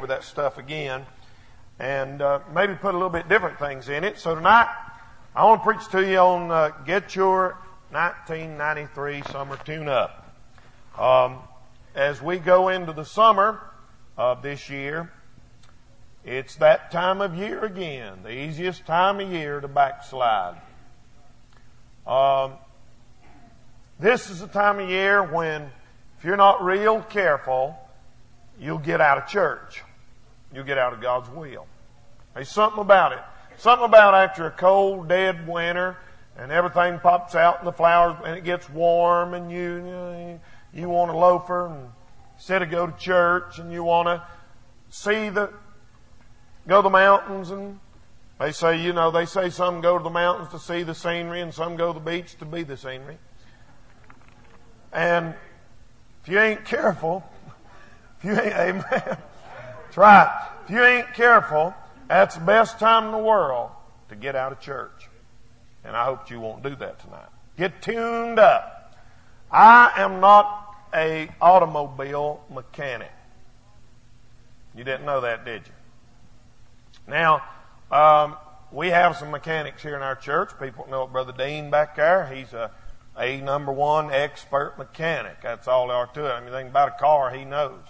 that stuff again and maybe put a little bit different things in it. So tonight, I want to preach to you on Get Your 1993 Summer Tune-Up. As we go into the summer of this year, it's that time of year again, the easiest time of year to backslide. This is the time of year when, if you're not real careful, you'll get out of church. You'll get out of God's will. There's something about it. Something about after a cold, dead winter, and everything pops out in the flowers, and it gets warm, and you want a loafer, and instead of go to church, and you want to go to the mountains, and they say some go to the mountains to see the scenery, and some go to the beach to be the scenery. And if you ain't careful, amen, that's right. If you ain't careful, that's the best time in the world to get out of church. And I hope you won't do that tonight. Get tuned up. I am not an automobile mechanic. You didn't know that, did you? Now, we have some mechanics here in our church. People know Brother Dean back there. He's a number one expert mechanic. That's all there are to it. Anything about a car, he knows.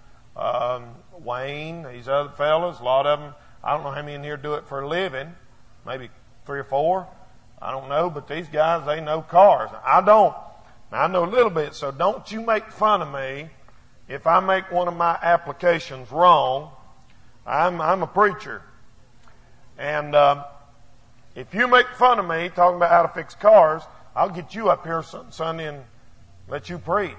Wayne, these other fellas, a lot of them, I don't know how many in here do it for a living. Maybe 3 or 4. I don't know, but these guys, they know cars. I don't. Now, I know a little bit, so don't you make fun of me if I make one of my applications wrong. I'm a preacher. And if you make fun of me talking about how to fix cars, I'll get you up here Sunday and let you preach.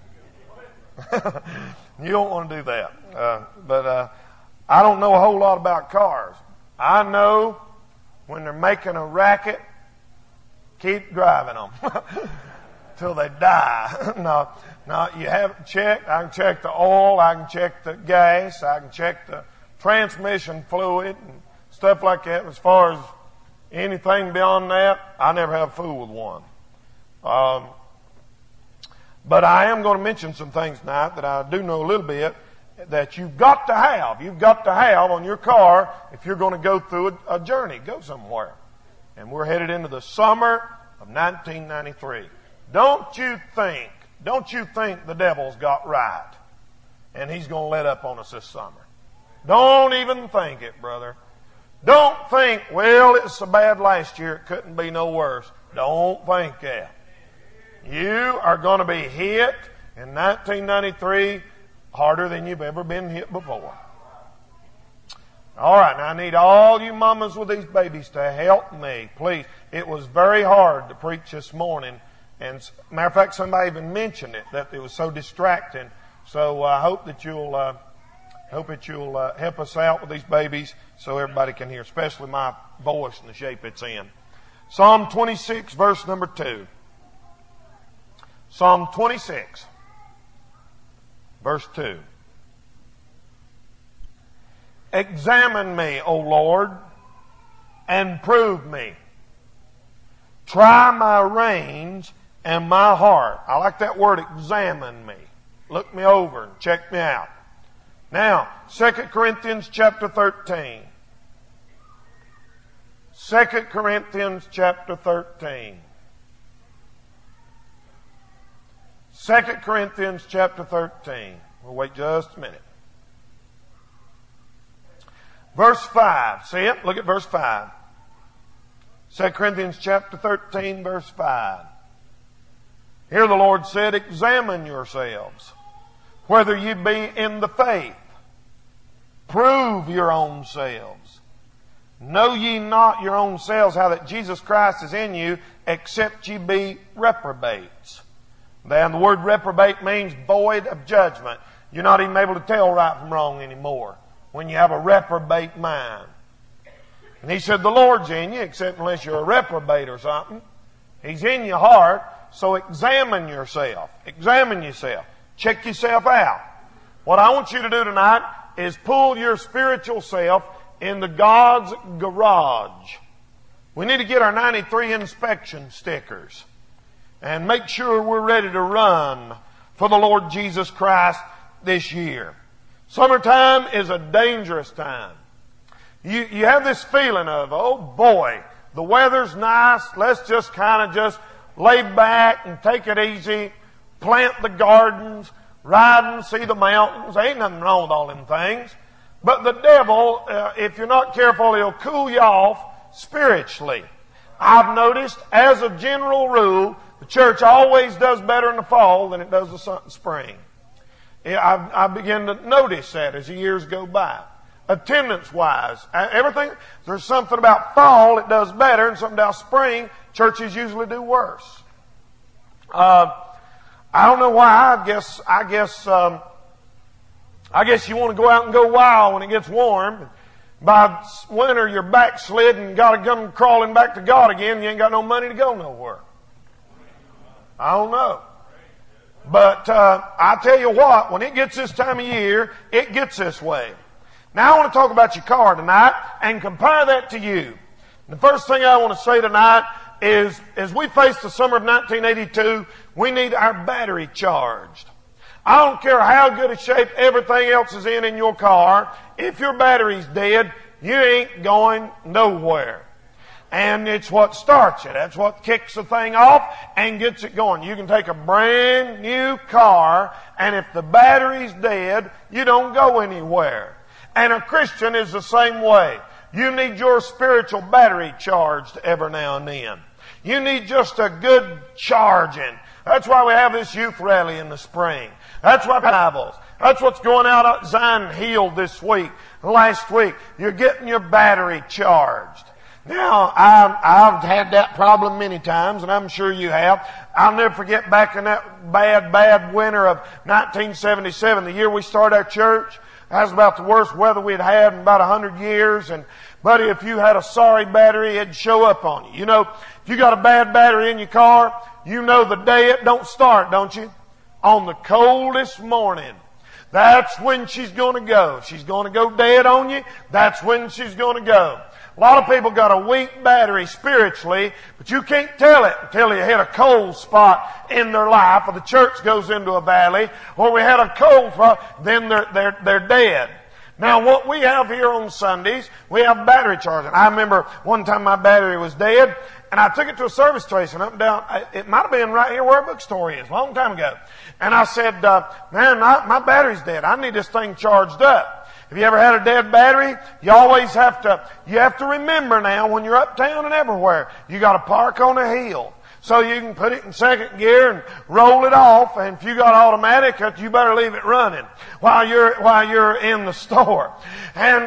You don't want to do that. But I don't know a whole lot about cars. I know when they're making a racket, keep driving them till they die. No, you haven't checked. I can check the oil. I can check the gas. I can check the transmission fluid and stuff like that. As far as anything beyond that, I never have a fool with one. But I am going to mention some things tonight that I do know a little bit that you've got to have. You've got to have on your car if you're going to go through a journey, go somewhere. And we're headed into the summer of 1993. Don't you think the devil's got right and he's going to let up on us this summer. Don't even think it, brother. Don't think, well, it's so bad last year, it couldn't be no worse. Don't think that. You are going to be hit in 1993 harder than you've ever been hit before. All right, now I need all you mamas with these babies to help me, please. It was very hard to preach this morning. And matter of fact, somebody even mentioned it, that it was so distracting. So I hope that you'll help us out with these babies so everybody can hear, especially my voice and the shape it's in. Psalm 26, verse number 2. Psalm 26, verse 2. Examine me, O Lord, and prove me. Try my reins and my heart. I like that word, examine me. Look me over and check me out. Now, 2 Corinthians chapter 13. 2 Corinthians chapter 13. 2 Corinthians chapter 13. We'll wait just a minute. Verse 5. See it? Look at verse 5. 2 Corinthians chapter 13, verse 5. Here the Lord said, examine yourselves, whether you be in the faith. Prove your own selves. Know ye not your own selves how that Jesus Christ is in you, except ye be reprobates. Then the word reprobate means void of judgment. You're not even able to tell right from wrong anymore when you have a reprobate mind. And he said, the Lord's in you, except unless you're a reprobate or something. He's in your heart, so examine yourself. Examine yourself. Check yourself out. What I want you to do tonight is pull your spiritual self into God's garage. We need to get our 93 inspection stickers and make sure we're ready to run for the Lord Jesus Christ this year. Summertime is a dangerous time. You have this feeling of, oh boy, the weather's nice. Let's just kind of just lay back and take it easy, plant the gardens, ride and see the mountains. Ain't nothing wrong with all them things. But the devil, if you're not careful, he'll cool you off spiritually. I've noticed, as a general rule, the church always does better in the fall than it does the spring. I begin to notice that as the years go by. Attendance-wise, everything, there's something about fall it does better, and something about spring, churches usually do worse. I don't know why. I guess you want to go out and go wild when it gets warm. By winter, you're backslid and got to come crawling back to God again. You ain't got no money to go nowhere. I don't know. But I tell you what, when it gets this time of year, it gets this way. Now I want to talk about your car tonight and compare that to you. The first thing I want to say tonight is, as we face the summer of 1982, we need our battery charged. I don't care how good a shape everything else is in your car. If your battery's dead, you ain't going nowhere. And it's what starts it. That's what kicks the thing off and gets it going. You can take a brand new car, and if the battery's dead, you don't go anywhere. And a Christian is the same way. You need your spiritual battery charged every now and then. You need just a good charging. That's why we have this youth rally in the spring. That's why Bibles. That's what's going out at Zion Hill this week, last week. You're getting your battery charged. Now, I've had that problem many times, and I'm sure you have. I'll never forget back in that bad winter of 1977, the year we started our church. That was about the worst weather we'd had in about 100 years. And, buddy, if you had a sorry battery, it'd show up on you. You know, if you got a bad battery in your car, you know the day it don't start, don't you? On the coldest morning. That's when she's going to go. If she's going to go dead on you, that's when she's going to go. A lot of people got a weak battery spiritually, but you can't tell it until you hit a cold spot in their life, or the church goes into a valley, or we had a cold spot, then they're dead. Now what we have here on Sundays, we have battery charging. I remember one time my battery was dead, and I took it to a service station up and down. It might have been right here where a bookstore is, a long time ago. And I said, man, my battery's dead. I need this thing charged up. Have you ever had a dead battery? You always have to remember now when you're uptown and everywhere, you got to park on a hill. So you can put it in second gear and roll it off. And if you got automatic, you better leave it running while you're in the store. And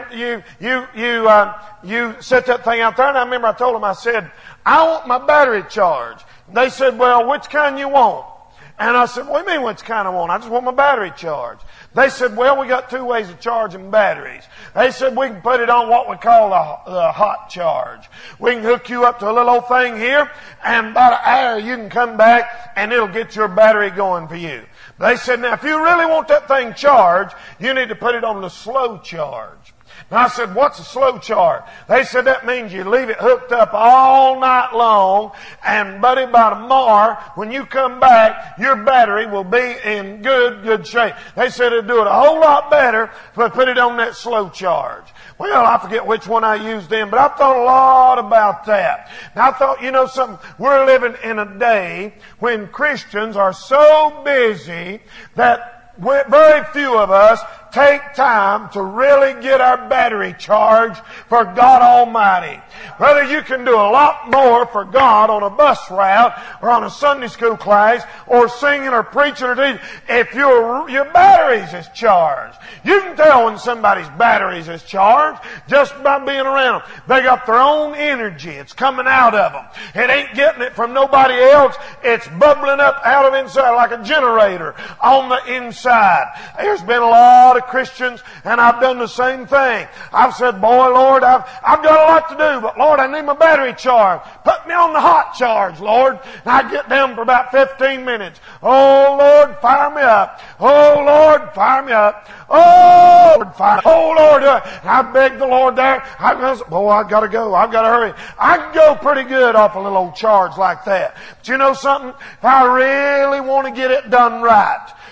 you set that thing out there. And I remember I told them, I said, I want my battery charged. They said, well, which kind you want? And I said, what do you mean which kind I want? I just want my battery charged. They said, well, we got two ways of charging batteries. They said we can put it on what we call the hot charge. We can hook you up to a little old thing here, and about an hour you can come back and it'll get your battery going for you. They said, now if you really want that thing charged, you need to put it on the slow charge. And I said, what's a slow charge? They said that means you leave it hooked up all night long, and buddy, by tomorrow, when you come back, your battery will be in good shape. They said it'd do it a whole lot better if I put it on that slow charge. Well, I forget which one I used then, but I thought a lot about that. And I thought, you know something, we're living in a day when Christians are so busy that very few of us take time to really get our battery charged for God Almighty. Brother, you can do a lot more for God on a bus route or on a Sunday school class or singing or preaching or teaching if your batteries is charged. You can tell when somebody's batteries is charged just by being around them. They got their own energy. It's coming out of them. It ain't getting it from nobody else. It's bubbling up out of inside like a generator on the inside. There's been a lot of Christians, and I've done the same thing. I've said, boy, Lord, I've got a lot to do, but Lord, I need my battery charged. Put me on the hot charge, Lord. And I get down for about 15 minutes. Oh, Lord, fire me up. Oh, Lord, fire me up. Oh, Lord, fire. Oh, Lord, I beg the Lord there. Boy, I've got to go. I've got to hurry. I can go pretty good off a little old charge like that. But you know something? If I really want to get it done right,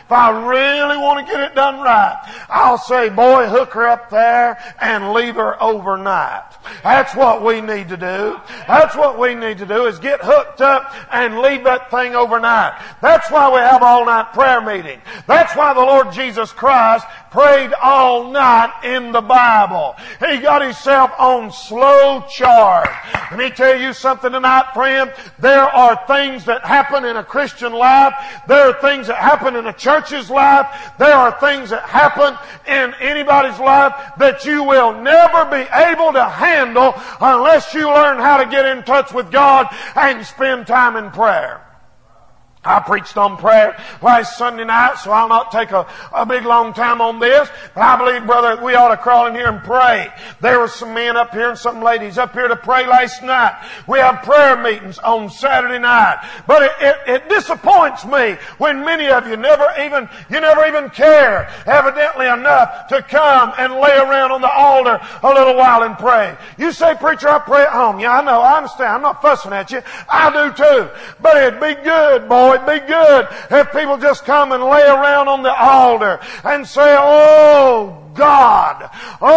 if I really want to get it done right, I'll say, boy, hook her up there and leave her overnight. That's what we need to do. That's what we need to do, is get hooked up and leave that thing overnight. That's why we have all-night prayer meeting. That's why the Lord Jesus Christ prayed all night in the Bible. He got himself on slow charge. Let me tell you something tonight, friend. There are things that happen in a Christian life. There are things that happen in a church's life. There are things that happen in anybody's life that you will never be able to handle unless you learn how to get in touch with God and spend time in prayer. I preached on prayer last Sunday night, so I'll not take a big long time on this. But I believe, brother, we ought to crawl in here and pray. There were some men up here and some ladies up here to pray last night. We have prayer meetings on Saturday night. But it disappoints me when many of you never even care, evidently enough, to come and lay around on the altar a little while and pray. You say, preacher, I pray at home. Yeah, I know, I understand. I'm not fussing at you. I do too. But it'd be good, boy. It'd be good if people just come and lay around on the altar and say, oh God,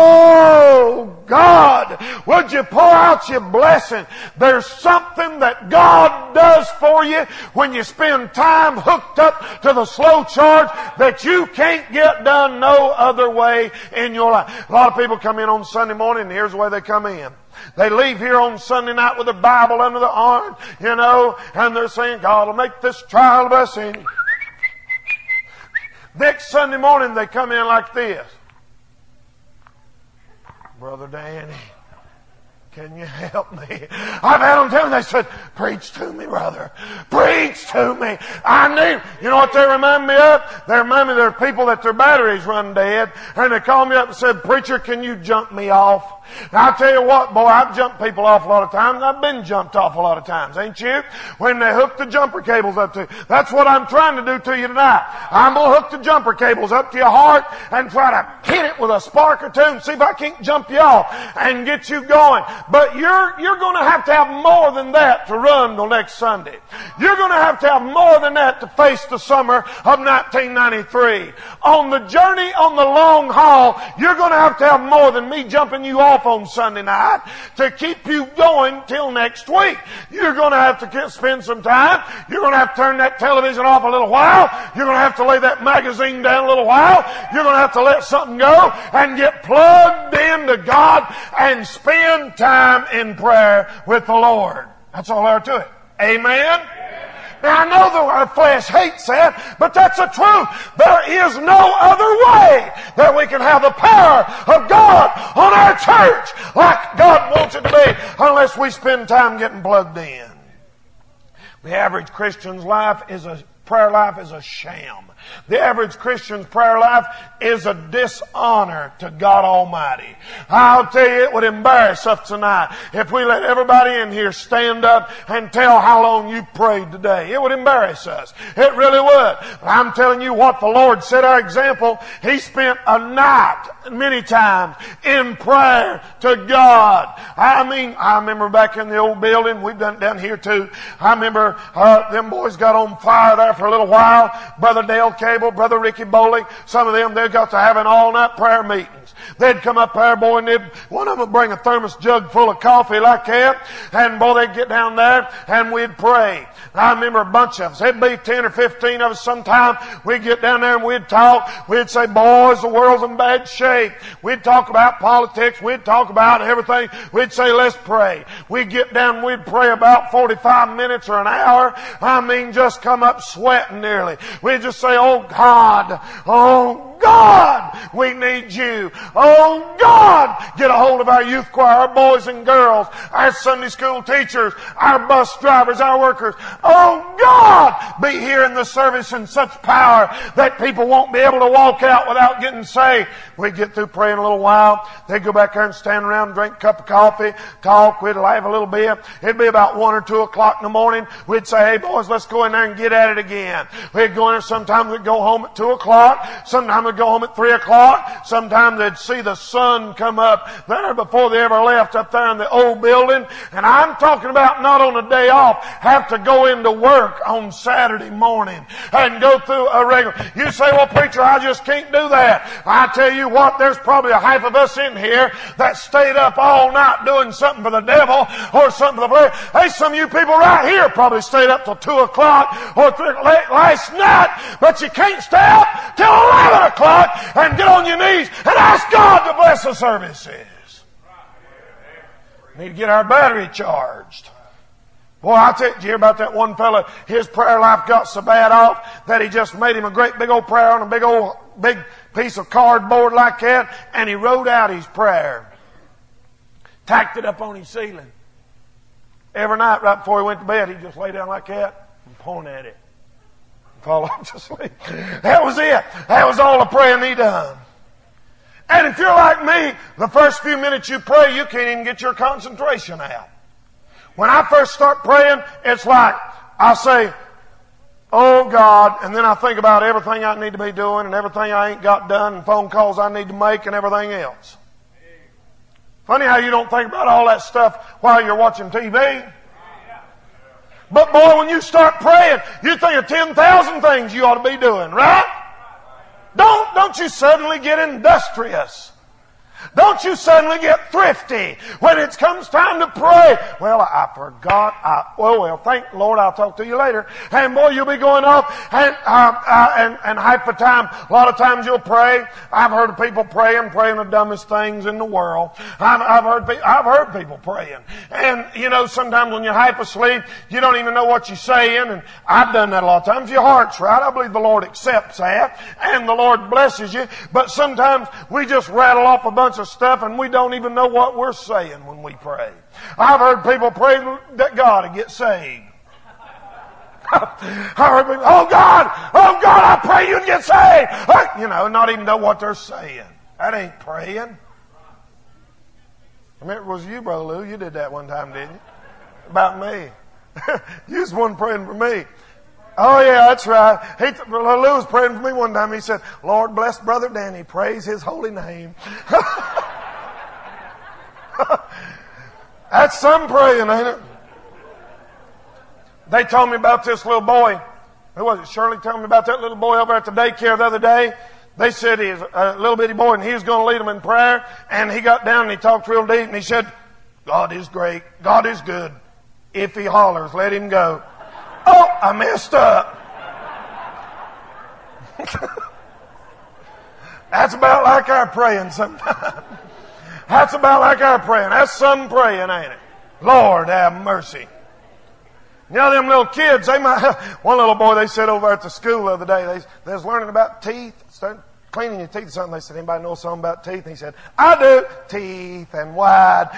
would you pour out your blessing? There's something that God does for you when you spend time hooked up to the slow charge that you can't get done no other way in your life. A lot of people come in on Sunday morning, and here's the way they come in. They leave here on Sunday night with a Bible under the arm, and they're saying, God will make this trial blessing. Next Sunday morning they come in like this. Brother Danny, can you help me? I've had them tell me, they said, preach to me, brother. Preach to me. I need, you know what they remind me of? They remind me there are people that their batteries run dead, and they call me up and said, preacher, can you jump me off? Now, I'll tell you what, boy, I've jumped people off a lot of times. I've been jumped off a lot of times, ain't you? When they hook the jumper cables up to you. That's what I'm trying to do to you tonight. I'm going to hook the jumper cables up to your heart and try to hit it with a spark or two and see if I can't jump you off and get you going. But you're going to have more than that to run till next Sunday. You're going to have more than that to face the summer of 1993. On the journey, on the long haul, you're going to have more than me jumping you off on Sunday night to keep you going till next week. You're going to have to spend some time. You're going to have to turn that television off a little while. You're going to have to lay that magazine down a little while. You're going to have to let something go and get plugged into God and spend time in prayer with the Lord. That's all there to it. Amen? Now, I know that our flesh hates that, but that's the truth. There is no other way that we can have the power of God on our church like God wants it to be unless we spend time getting plugged in. The average Christian's prayer life is a sham. The average Christian's prayer life is a dishonor to God Almighty. I'll tell you, it would embarrass us tonight if we let everybody in here stand up and tell how long you prayed today. It would embarrass us. It really would. But I'm telling you what the Lord set our example. He spent a night many times in prayer to God. I remember back in the old building, we've done it down here too. I remember them boys got on fire there for a little while. Brother Dale Cable, Brother Ricky Bowling, some of them, they got to having all-night prayer meetings. They'd come up there, boy, and one of them would bring a thermos jug full of coffee like that, and boy, they'd get down there, and we'd pray. I remember a bunch of us. It'd be 10 or 15 of us sometime. We'd get down there and we'd talk. We'd say, boys, the world's in bad shape. We'd talk about politics. We'd talk about everything. We'd say, let's pray. We'd get down and we'd pray about 45 minutes or an hour. Just come up sweating nearly. We'd just say, oh God, we need you. Oh God, get a hold of our youth choir, our boys and girls, our Sunday school teachers, our bus drivers, our workers. Oh God, be here in the service in such power that people won't be able to walk out without getting saved. We'd get through praying a little while. They'd go back there and stand around and drink a cup of coffee, talk. We'd laugh a little bit. It'd be about 1 or 2 o'clock in the morning. We'd say, hey boys, let's go in there and get at it again. We'd go in there. Sometimes we'd go home at 2 o'clock. Sometimes we'd go home at 3 o'clock. Sometimes they'd see the sun come up there before they ever left up there in the old building. And I'm talking about not on a day off, have to go into work on Saturday morning and go through a regular. You say, well, preacher, I just can't do that. I tell you what, there's probably a half of us in here that stayed up all night doing something for the devil or something for the flesh. Hey, some of you people right here probably stayed up till 2 o'clock or 3 o'clock last night, but you can't stay up till 11 o'clock and get on your knees and ask God to bless the services. We need to get our battery charged. Boy, I tell you, did you hear about that one fella? His prayer life got so bad off that he just made him a great big old prayer on a big piece of cardboard like that, and he wrote out his prayer. Tacked it up on his ceiling. Every night right before he went to bed, he'd just lay down like that and point at it. Fall off to sleep. That was it. That was all the praying he done. And if you're like me, the first few minutes you pray, you can't even get your concentration out. When I first start praying, it's like I say, oh God, and then I think about everything I need to be doing and everything I ain't got done and phone calls I need to make and everything else. Funny how you don't think about all that stuff while you're watching TV. But boy, when you start praying, you think of 10,000 things you ought to be doing, right? Don't you suddenly get industrious. Don't you suddenly get thrifty when it comes time to pray. Well, I forgot. Thank the Lord, I'll talk to you later. And boy, you'll be going off and half the time, a lot of times you'll pray. I've heard of people praying the dumbest things in the world. I've heard people praying. And, you know, sometimes when you're half asleep, you don't even know what you're saying. And I've done that a lot of times. Your heart's right. I believe the Lord accepts that. And the Lord blesses you. But sometimes we just rattle off a bunch of stuff and we don't even know what we're saying when we pray. I've heard people pray that God would get saved. I heard people, oh God, I pray you'd get saved. You know, not even know what they're saying. That ain't praying. I remember it was you, Brother Lou. You did that one time, didn't you? About me. You was one praying for me. Oh yeah, that's right. Brother Lou was praying for me one time. He said, Lord bless Brother Danny. Praise His holy name. That's some praying, ain't it? They told me about this little boy. Who was it? Shirley told me about that little boy over at the daycare the other day. They said he's a little bitty boy and he was going to lead them in prayer. And he got down and he talked real deep and he said, God is great. God is good. If he hollers, let him go. Oh, I messed up. That's about like our praying sometimes. That's about like our praying. That's some praying, ain't it? Lord have mercy. You know, them little kids, they might have, one little boy, they said over at the school the other day, they was learning about teeth, started cleaning your teeth or something. They said, anybody know something about teeth? And he said, I do. Teeth and wide.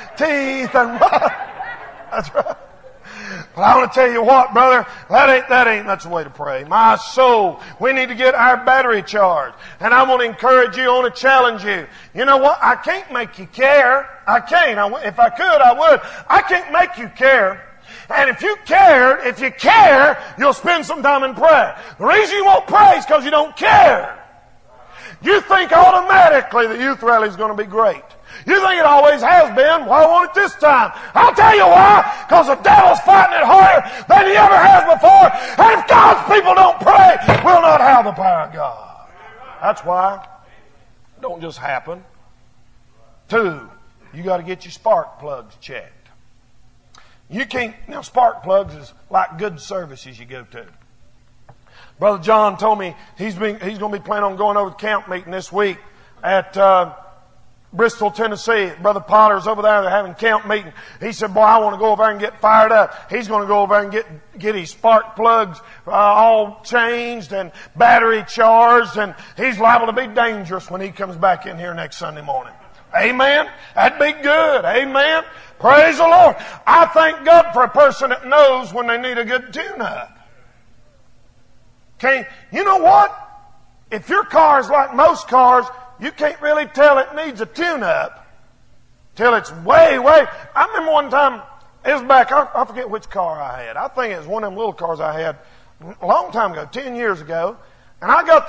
That's right. But I want to tell you what, brother, that ain't much the way to pray. My soul, we need to get our battery charged. And I want to encourage you, I want to challenge you. You know what? I can't make you care. I can't. If I could, I would. I can't make you care. And if you care, you'll spend some time in prayer. The reason you won't pray is because you don't care. You think automatically the youth rally is going to be great. You think it always has been. Well, I want it this time. I'll tell you why. Because the devil's fighting it harder than he ever has before. And if God's people don't pray, we'll not have the power of God. That's why. It don't just happen. 2, you got to get your spark plugs checked. You can't, now spark plugs is like good services you go to. Brother John told me he's going to be planning on going over to camp meeting this week at Bristol, Tennessee. Brother Potter's over there. They're having camp meeting. He said, boy, I want to go over there and get fired up. He's going to go over there and get his spark plugs all changed and battery charged, and he's liable to be dangerous when he comes back in here next Sunday morning. Amen? That'd be good. Amen? Praise the Lord. I thank God for a person that knows when they need a good tune-up. Okay, you know what? If your car is like most cars, you can't really tell it needs a tune-up till it's way. I remember one time, it was back, I forget which car I had. I think it was one of them little cars I had a long time ago, 10 years ago. And I got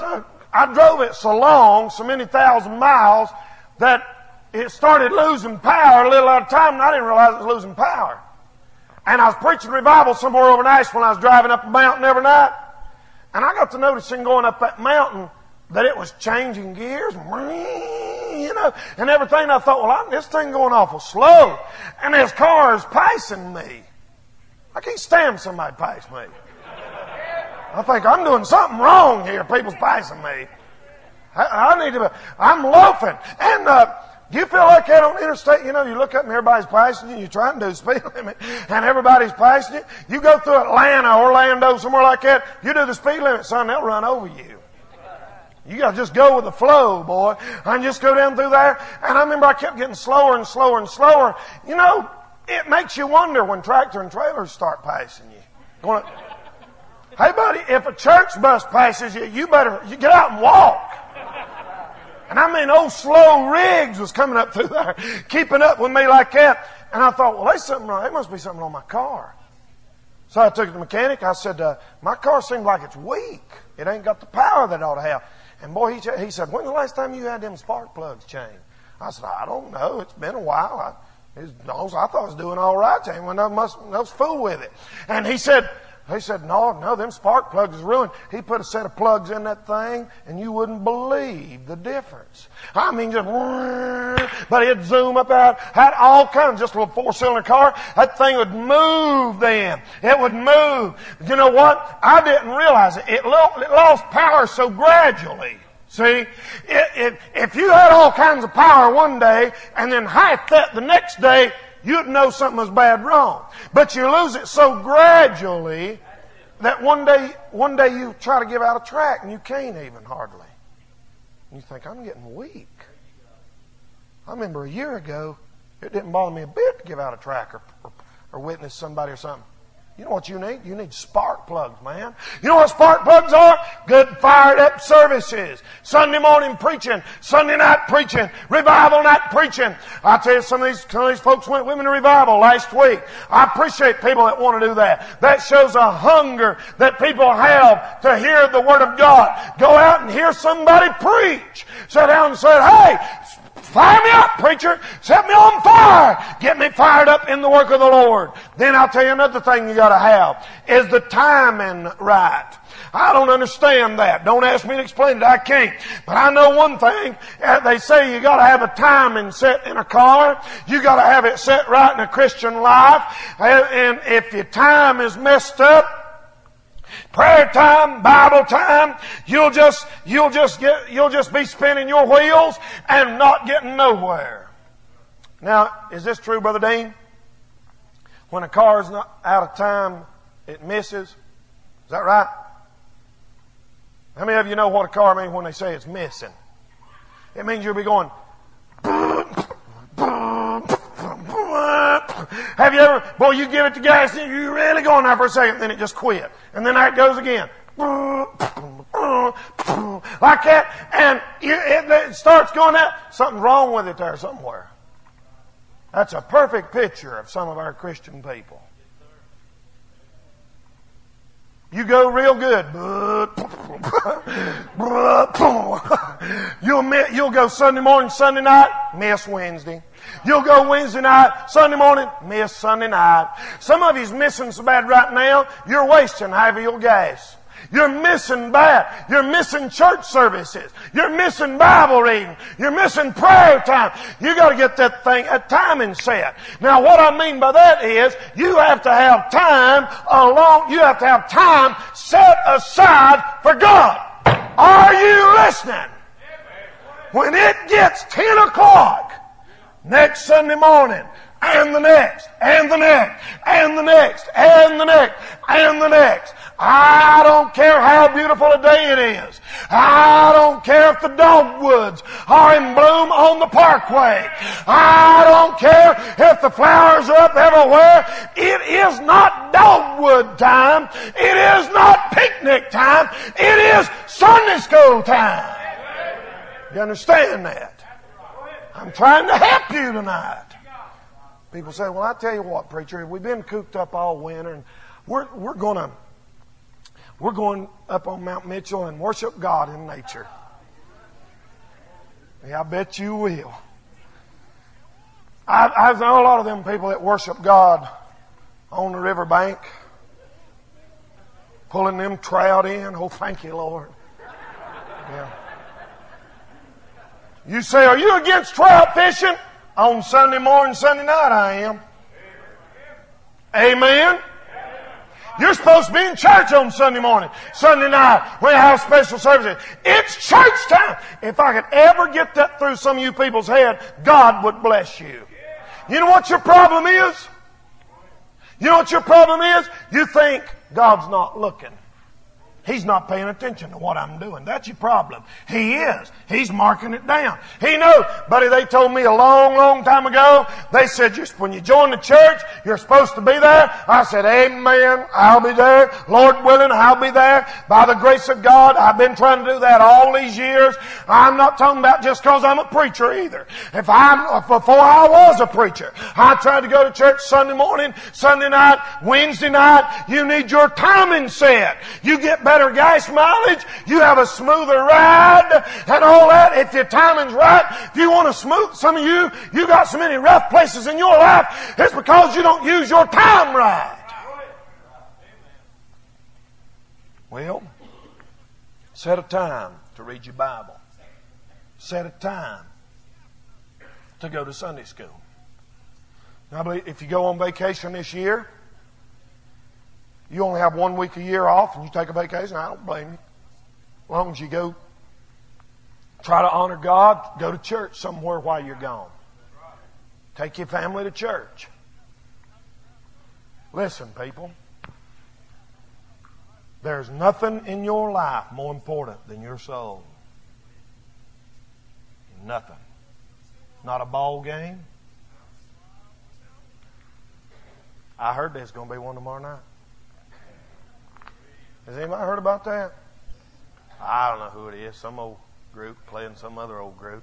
I drove it so long, so many thousand miles, that it started losing power a little at a time, and I didn't realize it was losing power. And I was preaching revival somewhere over Nashville, and I was driving up a mountain every night. And I got to noticing going up that mountain that it was changing gears, you know, and everything. And I thought, well, this thing going awful slow. And this car is passing me. I can't stand somebody pass me. I think I'm doing something wrong here. People's passing me. I need to, I'm loafing. And, do you feel like that on the interstate? You know, you look up and everybody's passing you, you're trying to do the speed limit, and everybody's passing you. You go through Atlanta, Orlando, somewhere like that, you do the speed limit, son, they'll run over you. You gotta just go with the flow, boy. And just go down through there. And I remember I kept getting slower and slower and slower. You know, it makes you wonder when tractor and trailers start passing you. Going, hey buddy, if a church bus passes you, you get out and walk. And I mean, old slow Riggs was coming up through there, keeping up with me like that. And I thought, well, there's something wrong. There must be something on my car. So I took it to the mechanic. I said, my car seems like it's weak. It ain't got the power that it ought to have. And boy, he said, when's the last time you had them spark plugs changed? I said, I don't know. It's been a while. I thought I was doing all right. I was fool with it. And he said, no, them spark plugs is ruined. He put a set of plugs in that thing, and you wouldn't believe the difference. I mean, but it'd zoom up out, had all kinds, just a little 4-cylinder car. That thing would move then. It would move. You know what? I didn't realize it. It lost power so gradually. See, if you had all kinds of power one day, and then half that the next day, you'd know something was bad wrong. But you lose it so gradually that one day you try to give out a track and you can't even hardly. And you think, I'm getting weak. I remember a year ago, it didn't bother me a bit to give out a track or witness somebody or something. You know what you need? You need spark plugs, man. You know what spark plugs are? Good fired up services. Sunday morning preaching. Sunday night preaching. Revival night preaching. I tell you, some of these folks went with me to revival last week. I appreciate people that want to do that. That shows a hunger that people have to hear the Word of God. Go out and hear somebody preach. Sit down and say, hey, fire me up, preacher. Set me on fire. Get me fired up in the work of the Lord. Then I'll tell you another thing you got to have is the timing right. I don't understand that. Don't ask me to explain it. I can't. But I know one thing. They say you got to have a timing set in a car. You got to have it set right in a Christian life. And if your time is messed up, prayer time, Bible time, you'll just be spinning your wheels and not getting nowhere. Now, is this true, Brother Dean? When a car is not out of time, it misses. Is that right? How many of you know what a car means when they say it's missing? It means you'll be going. Have you ever, boy, you give it to gas, you're really going there for a second, then it just quit. And then there it goes again. Like that. And it starts going out. Something's wrong with it there somewhere. That's a perfect picture of some of our Christian people. You go real good. You'll go Sunday morning, Sunday night, miss Wednesday. You'll go Wednesday night, Sunday morning, miss Sunday night. Some of you's missing so bad right now, you're wasting half of your gas. You're missing bad. You're missing church services. You're missing Bible reading. You're missing prayer time. You got to get that thing at timing set. Now, what I mean by that is you have to have time you have to have time set aside for God. Are you listening? When it gets 10 o'clock next Sunday morning, and the next, and the next, and the next, and the next, and the next. I don't care how beautiful a day it is. I don't care if the dogwoods are in bloom on the parkway. I don't care if the flowers are up everywhere. It is not dogwood time. It is not picnic time. It is Sunday school time. You understand that? I'm trying to help you tonight. People say, well, I tell you what, preacher, we've been cooped up all winter and we're going up on Mount Mitchell and worship God in nature. Yeah, I bet you will. I know a lot of them people that worship God on the riverbank, pulling them trout in. Oh, thank you, Lord. Yeah. You say, are you against trout fishing? On Sunday morning, Sunday night, I am. Amen. You're supposed to be in church on Sunday morning, Sunday night. We have special services. It's church time. If I could ever get that through some of you people's head, God would bless you. You know what your problem is? You know what your problem is? You think God's not looking. He's not paying attention to what I'm doing. That's your problem. He is. He's marking it down. He knows. Buddy, they told me a long, long time ago, they said, when you join the church, you're supposed to be there. I said, amen, I'll be there. Lord willing, I'll be there. By the grace of God, I've been trying to do that all these years. I'm not talking about just because I'm a preacher either. Before I was a preacher, I tried to go to church Sunday morning, Sunday night, Wednesday night. You need your timing set. You get better gas mileage, you have a smoother ride and all that. If your timing's right, if you want to smooth, some of you got so many rough places in your life, it's because you don't use your time right. Well, set a time to read your Bible. Set a time to go to Sunday school. Now, I believe if you go on vacation this year, you only have 1 week a year off and you take a vacation, I don't blame you. As long as you go try to honor God, go to church somewhere while you're gone. Take your family to church. Listen, people. There's nothing in your life more important than your soul. Nothing. Not a ball game. I heard there's going to be one tomorrow night. Has anybody heard about that? I don't know who it is. Some old group playing some other old group.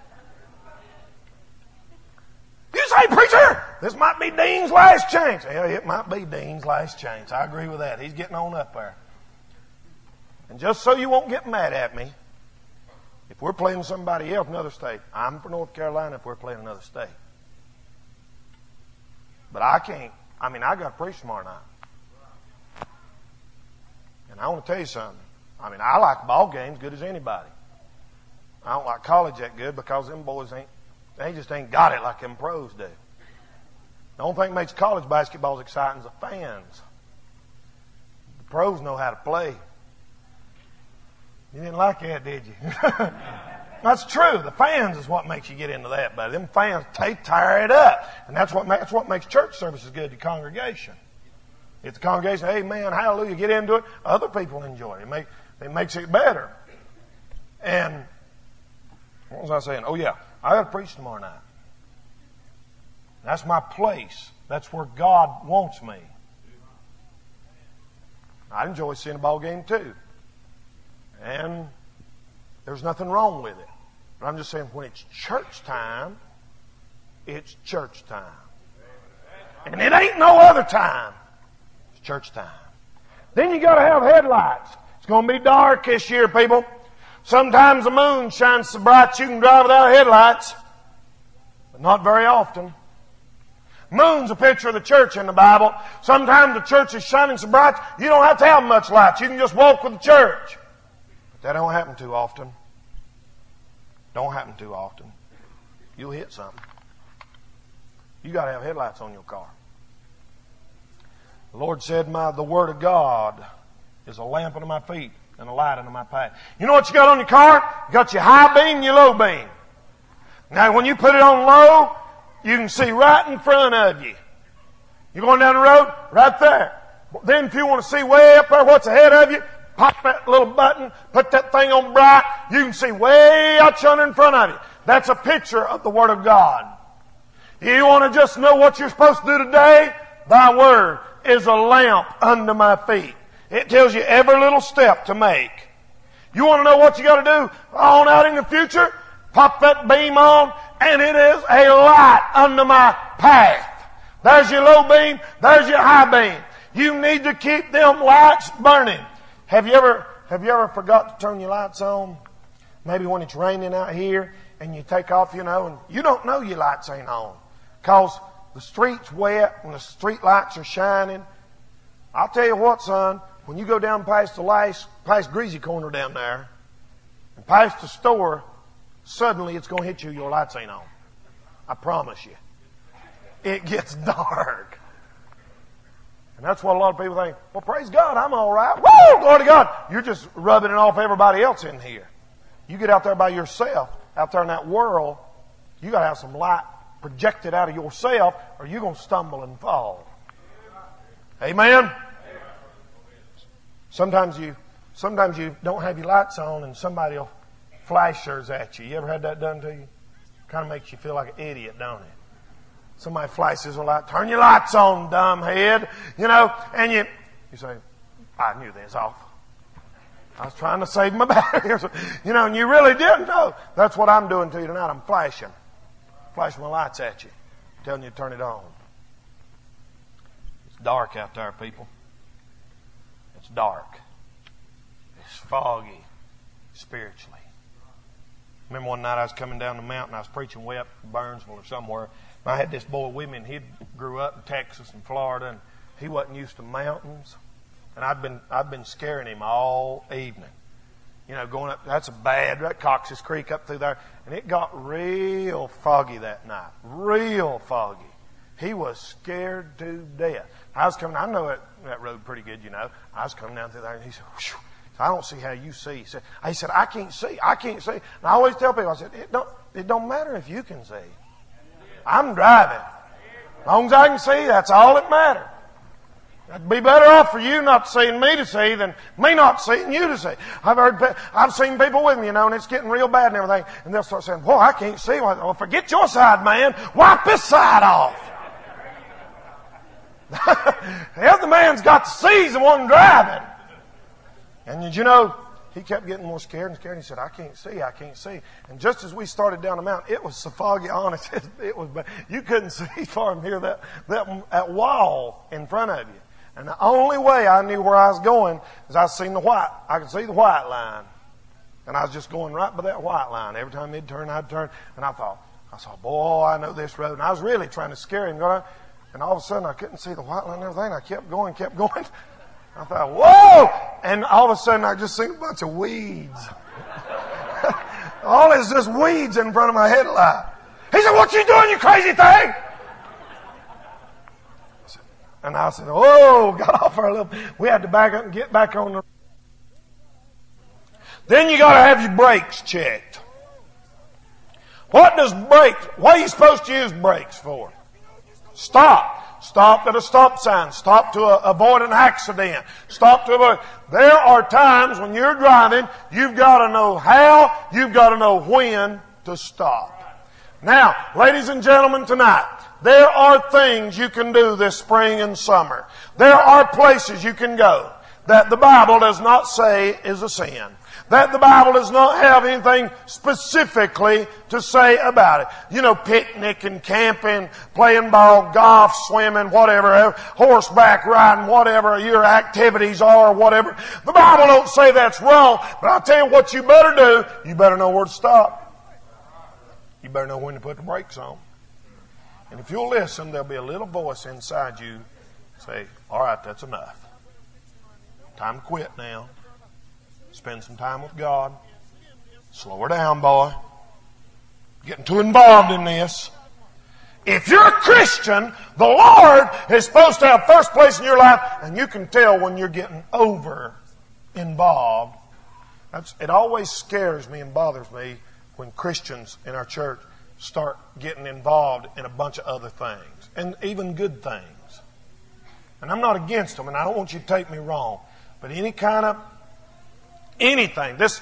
You say, preacher, this might be Dean's last chance. Yeah, it might be Dean's last chance. I agree with that. He's getting on up there. And just so you won't get mad at me, if we're playing somebody else in another state, I'm from North Carolina if we're playing another state. But I can't. I got to preach tomorrow night. And I want to tell you something. I like ball games good as anybody. I don't like college that good because them boys they just ain't got it like them pros do. The only thing that makes college basketball as exciting is the fans. The pros know how to play. You didn't like that, did you? That's true. The fans is what makes you get into that. But them fans, they tear it up. And that's what makes church services good to congregation. If the congregation, amen, hallelujah, get into it, other people enjoy it. It makes it better. And what was I saying? Oh, yeah, I got to preach tomorrow night. That's my place. That's where God wants me. I enjoy seeing a ball game too. And there's nothing wrong with it. But I'm just saying when it's church time, it's church time. And it ain't no other time. It's church time. Then you got to have headlights. It's going to be dark this year, people. Sometimes the moon shines so bright you can drive without headlights. But not very often. Moon's a picture of the church in the Bible. Sometimes the church is shining so bright you don't have to have much light. You can just walk with the church. But that don't happen too often. Don't happen too often. You'll hit something. You got to have headlights on your car. The Lord said, the Word of God is a lamp unto my feet and a light unto my path. You know what you got on your car? You got your high beam and your low beam. Now when you put it on low, you can see right in front of you. You're going down the road, right there. Then if you want to see way up there what's ahead of you, pop that little button, put that thing on bright, you can see way out yonder in front of you. That's a picture of the Word of God. You want to just know what you're supposed to do today? Thy Word is a lamp unto my feet. It tells you every little step to make. You want to know what you got to do on out in the future? Pop that beam on, and it is a light unto my path. There's your low beam, there's your high beam. You need to keep them lights burning. Have you ever forgot to turn your lights on? Maybe when it's raining out here and you take off, and you don't know your lights ain't on. Because the street's wet and the street lights are shining. I'll tell you what, son, when you go down past Greasy Corner down there, and past the store, suddenly it's going to hit you, your lights ain't on. I promise you. It gets dark. And that's what a lot of people think, well, praise God, I'm all right. Woo! Glory to God. You're just rubbing it off everybody else in here. You get out there by yourself, out there in that world, you got to have some light projected out of yourself, or you're going to stumble and fall. Amen? Sometimes you don't have your lights on and somebody will flash theirs at you. You ever had that done to you? Kind of makes you feel like an idiot, don't it? Somebody flashes a light. Turn your lights on, dumbhead. And you say, I knew this off. I was trying to save my battery. And you really didn't know. That's what I'm doing to you tonight. I'm flashing my lights at you, telling you to turn it on. It's dark out there, people. It's dark. It's foggy spiritually. Remember one night I was coming down the mountain. I was preaching way up in Burnsville or somewhere. And I had this boy with me, and he grew up in Texas and Florida, and he wasn't used to mountains. And I've been scaring him all evening. Going up, that Cox's Creek up through there. And it got real foggy that night. Real foggy. He was scared to death. I know that road pretty good, I was coming down through there, and he said, whew. I don't see how you see. He said, I can't see. And I always tell people, I said, it don't matter if you can see. I'm driving. As long as I can see, that's all that matters. It'd be better off for you not seeing me to see than me not seeing you to see. I've seen people with me, and it's getting real bad and everything, and they'll start saying, "Boy, I can't see." Well, forget your side, man. Wipe this side off. The other man's got to see. He's the one driving. And he kept getting more scared and scared. He said, I can't see. And just as we started down the mountain, it was so foggy, honest. It was bad. You couldn't see far from here, that wall in front of you. And the only way I knew where I was going is I could see the white line. And I was just going right by that white line. Every time he'd turn, I'd turn. And I thought, boy, I know this road. And I was really trying to scare him. And all of a sudden, I couldn't see the white line and everything. I kept going. I thought, whoa! And all of a sudden, I just seen a bunch of weeds. All is just weeds in front of my headlight. He said, what you doing, you crazy thing? And I said, got off for a little. We had to back up and get back on the. Then you got to have your brakes checked. What are you supposed to use brakes for? Stop. Stop at a stop sign. Stop to avoid an accident. There are times when you're driving, you've got to know how, you've got to know when to stop. Now, ladies and gentlemen, tonight, there are things you can do this spring and summer. There are places you can go that the Bible does not say is a sin. That the Bible does not have anything specifically to say about it. Picnicking, camping, playing ball, golf, swimming, whatever, horseback riding, whatever your activities are, whatever. The Bible don't say that's wrong, but I'll tell you what you better do. You better know where to stop. You better know when to put the brakes on. And if you'll listen, there'll be a little voice inside you say, all right, that's enough. Time to quit now. Spend some time with God. Slow her down, boy. Getting too involved in this. If you're a Christian, the Lord is supposed to have first place in your life, and you can tell when you're getting over involved. It always scares me and bothers me when Christians in our church start getting involved in a bunch of other things, and even good things. And I'm not against them, and I don't want you to take me wrong, but anything, this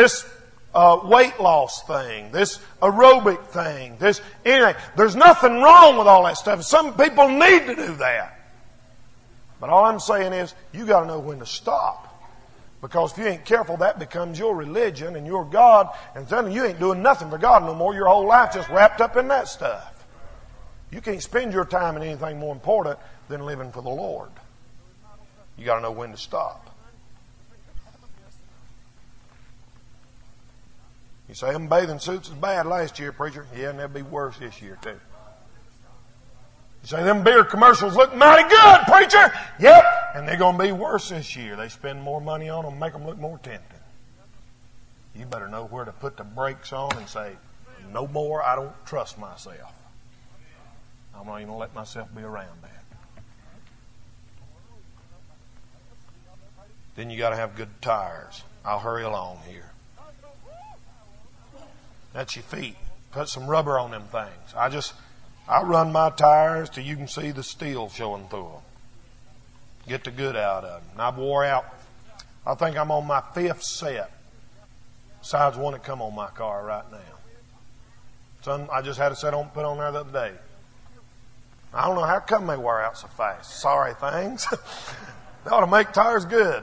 weight loss thing, this aerobic thing, anything. There's nothing wrong with all that stuff. Some people need to do that. But all I'm saying is, you got to know when to stop. Because if you ain't careful, that becomes your religion and your God. And then you ain't doing nothing for God no more. Your whole life just wrapped up in that stuff. You can't spend your time in anything more important than living for the Lord. You got to know when to stop. You say, them bathing suits was bad last year, preacher. Yeah, and they'll be worse this year, too. You say, them beer commercials look mighty good, preacher. Yep, and they're going to be worse this year. They spend more money on them, make them look more tempting. You better know where to put the brakes on and say, no more, I don't trust myself. I'm not even going to let myself be around that. Then you got to have good tires. I'll hurry along here. That's your feet. Put some rubber on them things. I run my tires till you can see the steel showing through them. Get the good out of them. And I've wore out, I think I'm on my 5th set. Besides one that come on my car right now. Some I just had a set on put on there the other day. I don't know how come they wear out so fast. Sorry things. They ought to make tires good.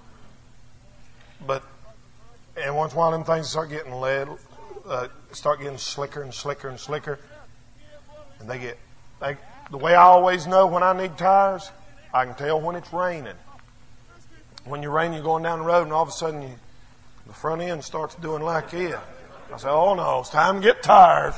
And once one of them things start getting start getting slicker and slicker and slicker. And the way I always know when I need tires, I can tell when it's raining. When you're raining, you're going down the road and all of a sudden the front end starts doing like this. I say, oh no, it's time to get tires.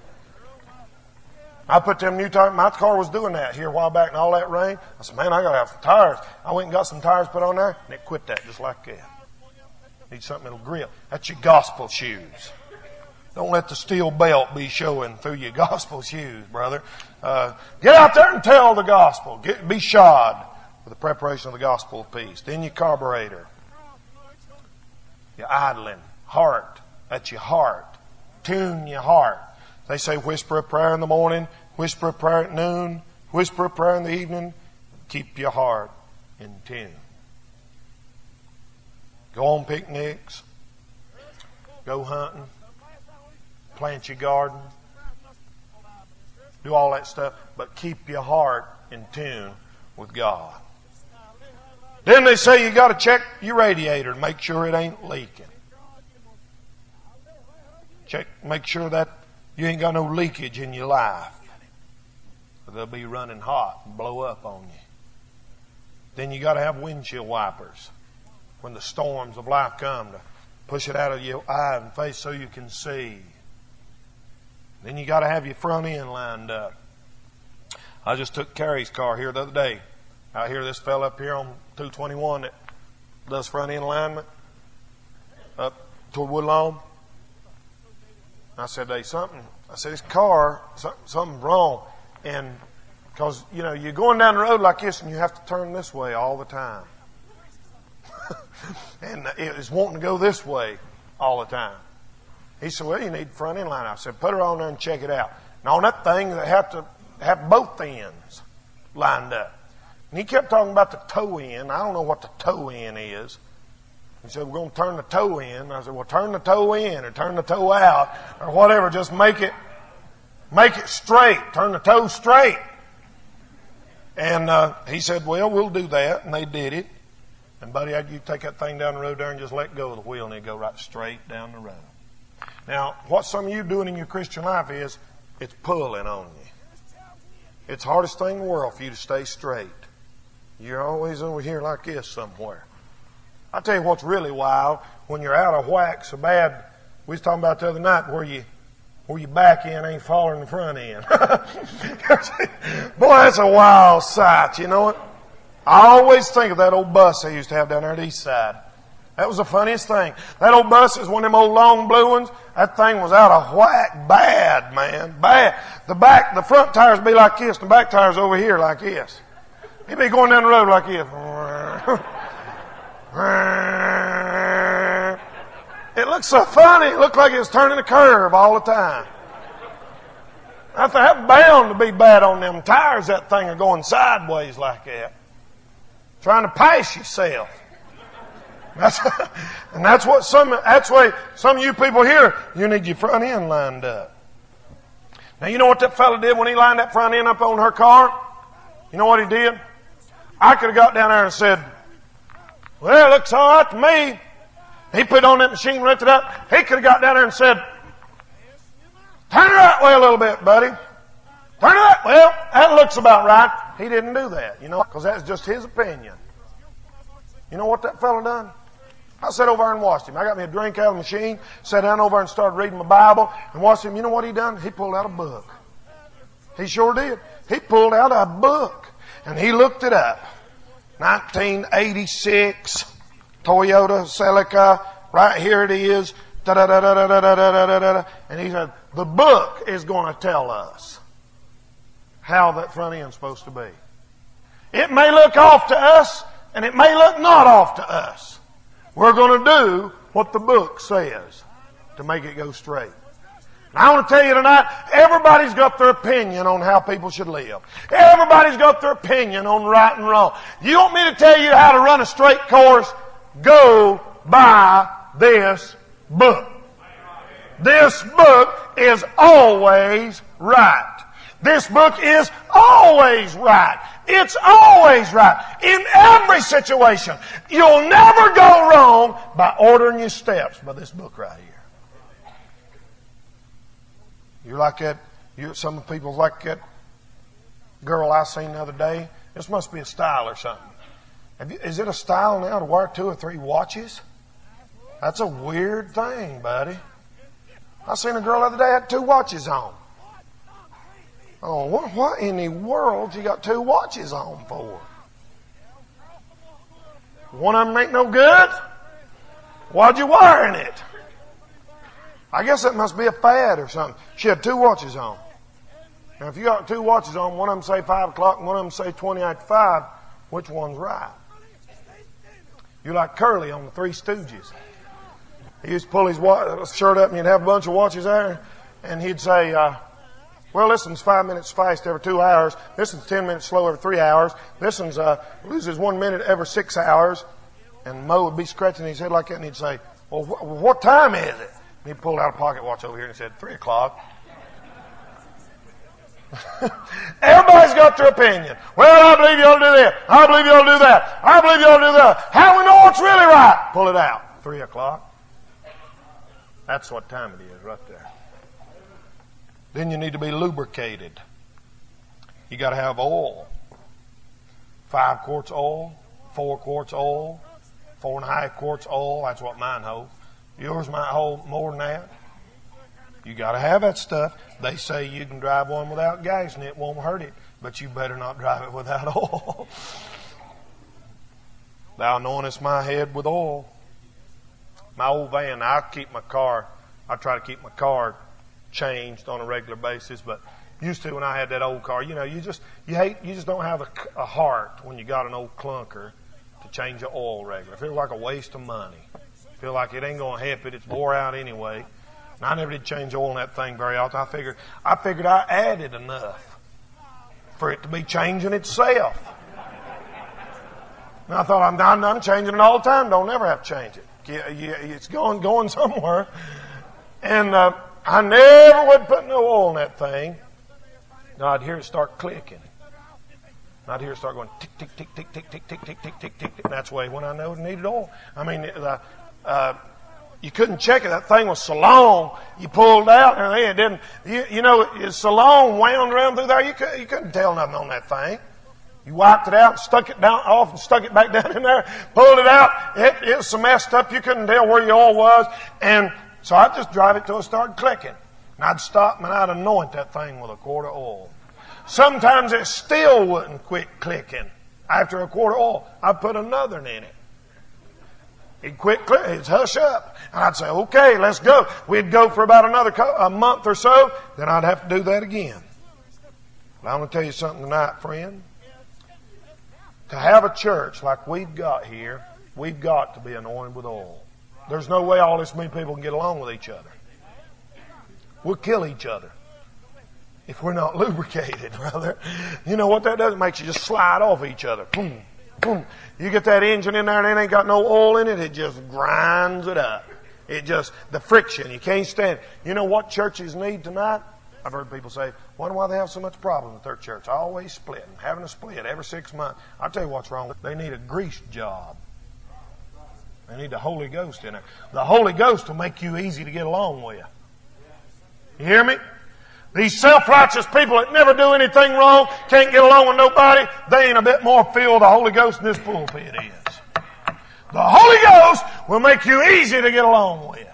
I put them new tires. My car was doing that here a while back and all that rain. I said, man, I got to have some tires. I went and got some tires put on there and it quit that just like that. Need something that'll grip. That's your gospel shoes. Don't let the steel belt be showing through your gospel shoes, brother. Get out there and tell the gospel. Be shod with the preparation of the gospel of peace. Then your carburetor. Your idling. Heart. That's your heart. Tune your heart. They say whisper a prayer in the morning, whisper a prayer at noon, whisper a prayer in the evening. Keep your heart in tune. Go on picnics. Go hunting. Plant your garden. Do all that stuff. But keep your heart in tune with God. Then they say you got to check your radiator to make sure it ain't leaking. Make sure that you ain't got no leakage in your life. Or they'll be running hot and blow up on you. Then you got to have windshield wipers when the storms of life come to push it out of your eye and face so you can see. Then you got to have your front end lined up. I just took Carrie's car here the other day. Out here, this fella up here on 221 that does front end alignment up toward Woodlawn. I said, hey, this car, something's wrong. And because, you're going down the road like this and you have to turn this way all the time. And it's wanting to go this way all the time. He said, well, you need front end line. I said, put her on there and check it out. And on that thing, they have to have both ends lined up. And he kept talking about the toe end. I don't know what the toe end is. He said, we're going to turn the toe in. I said, well, turn the toe in or turn the toe out or whatever. Just make it straight. Turn the toe straight. And he said, well, we'll do that. And they did it. And buddy, you take that thing down the road there and just let go of the wheel and it'll go right straight down the road. Now, what some of you doing in your Christian life is, it's pulling on you. It's the hardest thing in the world for you to stay straight. You're always over here like this somewhere. I'll tell you what's really wild, when you're out of whack so bad, we was talking about the other night where your back end ain't following the front end. Boy, that's a wild sight, you know it? I always think of that old bus they used to have down there at the east side. That was the funniest thing. That old bus is one of them old long blue ones. That thing was out of whack. Bad, man. Bad. The front tires be like this. The back tires over here like this. He'd be going down the road like this. It looked so funny. It looked like it was turning a curve all the time. I thought, that's bound to be bad on them tires. That thing are going sideways like that. Trying to pass yourself. That's why some of you people here, you need your front end lined up. Now, you know what that fella did when he lined that front end up on her car? You know what he did? I could have got down there and said, well, it looks all right to me. He put on that machine, lifted up. He could have got down there and said, turn it that way a little bit, buddy. Turn it that way. Well, that looks about right. He didn't do that, because that's just his opinion. You know what that fella done? I sat over there and watched him. I got me a drink out of the machine, sat down over and started reading my Bible, and watched him. You know what he done? He pulled out a book. He sure did. He pulled out a book, and he looked it up. 1986 Toyota Celica. Right here it is. Da-da-da-da-da-da-da-da-da. And he said, the book is going to tell us how that front end's supposed to be. It may look off to us, and it may look not off to us. We're going to do what the book says to make it go straight. And I want to tell you tonight, everybody's got their opinion on how people should live. Everybody's got their opinion on right and wrong. You want me to tell you how to run a straight course? Go buy this book. This book is always right. This book is always right. It's always right. In every situation. You'll never go wrong by ordering your steps by this book right here. You're like that. Some people like that girl I seen the other day. This must be a style or something. Is it a style now to wear 2 or 3 watches? That's a weird thing, buddy. I seen a girl the other day had 2 watches on. Oh, what in the world you got 2 watches on for? One of them ain't no good? Why'd you wearing it? I guess that must be a fad or something. She had 2 watches on. Now, if you got 2 watches on, one of them say 5 o'clock and one of them say 20 after 5, which one's right? You're like Curly on the Three Stooges. He used to pull his shirt up and he'd have a bunch of watches there, and he'd say, well, this one's 5 minutes fast every 2 hours. This one's 10 minutes slow every 3 hours. This one's loses 1 minute every 6 hours. And Mo would be scratching his head like that, and he'd say, well, what time is it? And he pulled out a pocket watch over here and said, 3 o'clock. Everybody's got their opinion. Well, I believe you ought to do this. I believe you ought to do that. I believe you ought to do that. How do we know what's really right? Pull it out. 3 o'clock. That's what time it is right there. Then you need to be lubricated. You got to have oil. 5 quarts oil, 4 quarts oil, 4.5 quarts oil. That's what mine holds. Yours might hold more than that. You got to have that stuff. They say you can drive one without gas and it won't hurt it, but you better not drive it without oil. Thou anointest my head with oil. My old van, I try to keep my car changed on a regular basis, but used to when I had that old car, you just don't have a heart when you got an old clunker to change the oil regular. It feels like a waste of money. Feel like it ain't going to help it. It's wore out anyway. And I never did change oil in that thing very often. I figured I added enough for it to be changing itself. And I thought, I'm changing it all the time. Don't ever have to change it. It's going somewhere. And I never would put no oil in that thing. And I'd hear it start clicking. And I'd hear it start going tick, tick, tick, tick, tick, tick, tick, tick, tick, tick, tick. And that's the way when I know it needed oil. I mean, you couldn't check it. That thing was so long. You pulled out and it didn't. It's so long, wound around through there. You couldn't tell nothing on that thing. You wiped it out, stuck it down off, and stuck it back down in there. Pulled it out. It was so messed up you couldn't tell where your oil was. And so I'd just drive it till it started clicking. And I'd stop and I'd anoint that thing with a quart of oil. Sometimes it still wouldn't quit clicking. After a quart of oil, I'd put another in it. It'd quit clicking. It'd hush up. And I'd say, okay, let's go. We'd go for about a month or so. Then I'd have to do that again. But I want to tell you something tonight, friend. To have a church like we've got here, we've got to be anointed with oil. There's no way all this many people can get along with each other. We'll kill each other if we're not lubricated, brother. You know what that does? It makes you just slide off each other. Boom, boom. You get that engine in there and it ain't got no oil in it, it just grinds it up. The friction, you can't stand it. You know what churches need tonight? I've heard people say, wonder why they have so much problem with their church. Always splitting, having a split every 6 months. I'll tell you what's wrong. They need a grease job. They need the Holy Ghost in there. The Holy Ghost will make you easy to get along with. You hear me? These self-righteous people that never do anything wrong, can't get along with nobody, they ain't a bit more filled with the Holy Ghost than this pulpit is. The Holy Ghost will make you easy to get along with.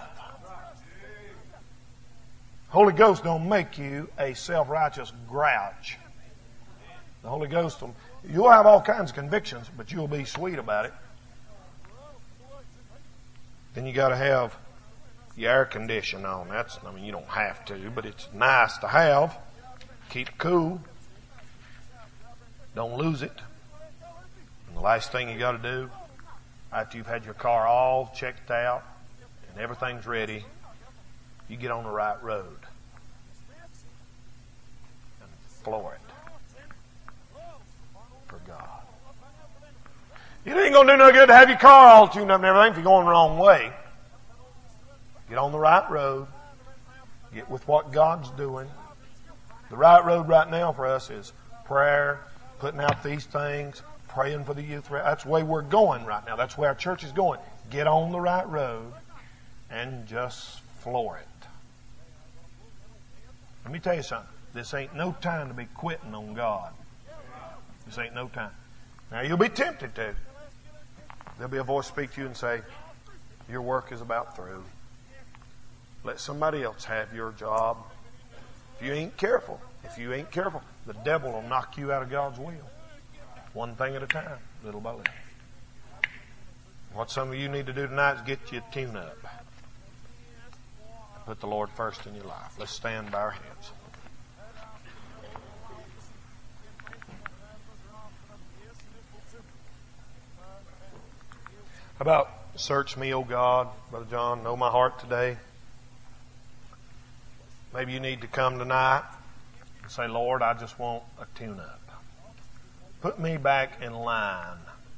Holy Ghost don't make you a self-righteous grouch. The Holy Ghost, you'll have all kinds of convictions, but you'll be sweet about it. Then you got to have your air conditioning on. You don't have to, but it's nice to have. Keep it cool. Don't lose it. And the last thing you got to do, after you've had your car all checked out and everything's ready, you get on the right road and floor it for God. It ain't going to do no good to have your car all tuned up and everything if you're going the wrong way. Get on the right road. Get with what God's doing. The right road right now for us is prayer, putting out these things, praying for the youth. That's the way we're going right now. That's where our church is going. Get on the right road and just floor it. Let me tell you something. This ain't no time to be quitting on God. This ain't no time. Now, you'll be tempted to. There'll be a voice speak to you and say, your work is about through. Let somebody else have your job. If you ain't careful, the devil will knock you out of God's will. One thing at a time, little by little. What some of you need to do tonight is get you a tune-up. Put the Lord first in your life. Let's stand by our heads. How about search me, O God, Brother John, know my heart today. Maybe you need to come tonight and say, Lord, I just want a tune-up. Put me back in line.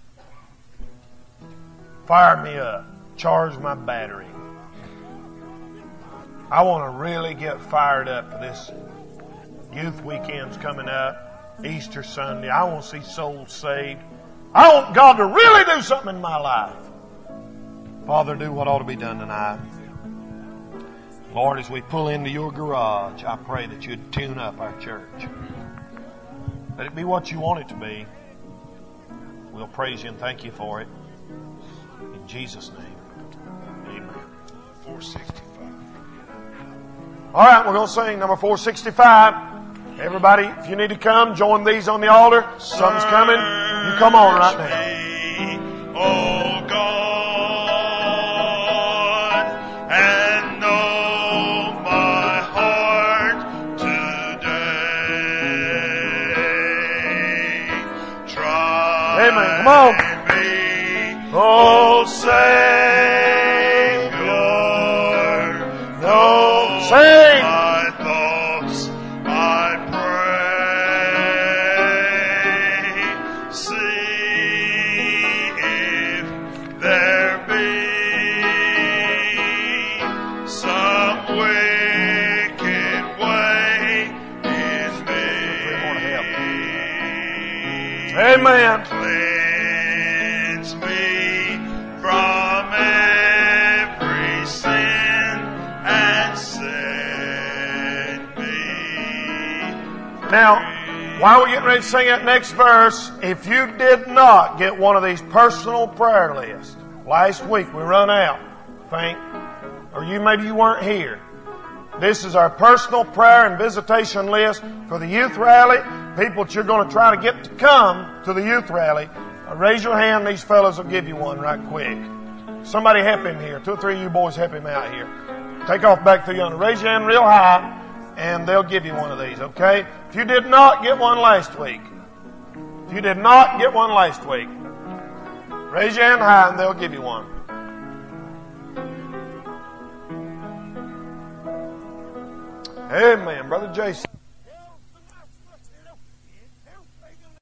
Fire me up. Charge my battery. I want to really get fired up for this youth weekend's coming up, Easter Sunday. I want to see souls saved. I want God to really do something in my life. Father, do what ought to be done tonight. Lord, as we pull into your garage, I pray that you'd tune up our church. Let it be what you want it to be. We'll praise you and thank you for it. In Jesus' name, amen. 465. All right, we're going to sing number 465. Everybody, if you need to come, join these on the altar. Something's coming. You come on right now. Oh God. Amen. Come on. Oh, Savior, know sing. My thoughts, I pray. See if there be some wicked way in me. Amen. Cleanse me from every sin and set me free. Now, while we're getting ready to sing that next verse, if you did not get one of these personal prayer lists, last week we run out, or maybe you weren't here. This is our personal prayer and visitation list for the youth rally. People that you're going to try to get to come to the youth rally. Raise your hand. These fellows will give you one right quick. Somebody help him here. 2 or 3 of you boys help him out here. Take off back through yonder. Raise your hand real high, and they'll give you one of these, okay? If you did not get one last week, raise your hand high, and they'll give you one. Amen. Brother Jason.